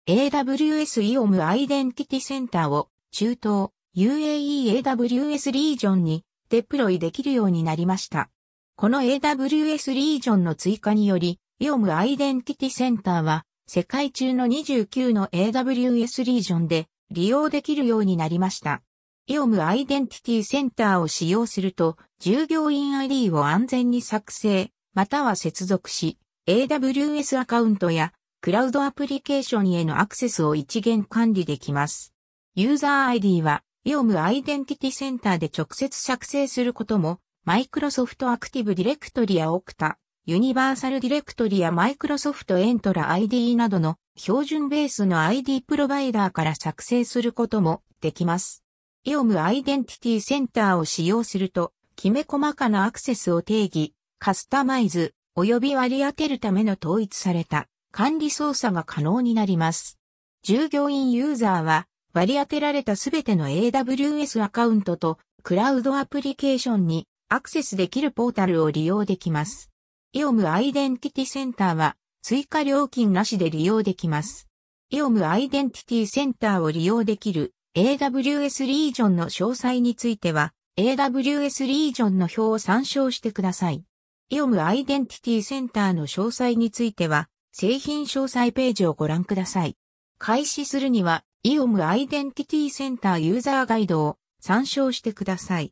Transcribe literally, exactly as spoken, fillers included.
エーダブリューエス イオムアイデンティティセンターを中東 ユーエーイー エーダブリューエス リージョンにデプロイできるようになりました。この エーダブリューエス リージョンの追加により、イオムアイデンティティセンターは世界中のにじゅうきゅうの エーダブリューエス リージョンで利用できるようになりました。イオムアイデンティティセンターを使用すると、従業員 アイディー を安全に作成、または接続し、エーダブリューエス アカウントやクラウドアプリケーションへのアクセスを一元管理できます。ユーザー アイディー は、イオムアイデンティティセンターで直接作成することも、マイクロソフトアクティブディレクトリやオクタ、ユニバーサルディレクトリやマイクロソフトエントラ アイディー などの標準ベースの アイディー プロバイダーから作成することもできます。イオムアイデンティティセンターを使用すると、きめ細かなアクセスを定義、カスタマイズ、及び割り当てるための統一された管理操作が可能になります。従業員ユーザーは割り当てられたすべての エーダブリューエス アカウントとクラウドアプリケーションにアクセスできるポータルを利用できます。イオムアイデンティティセンターは追加料金なしで利用できます。イオムアイデンティティセンターを利用できる エーダブリューエス リージョンの詳細については エーダブリューエス リージョンの表を参照してください。イオムアイデンティティセンターの詳細については製品詳細ページをご覧ください。開始するにはイオムアイデンティティセンターユーザーガイドを参照してください。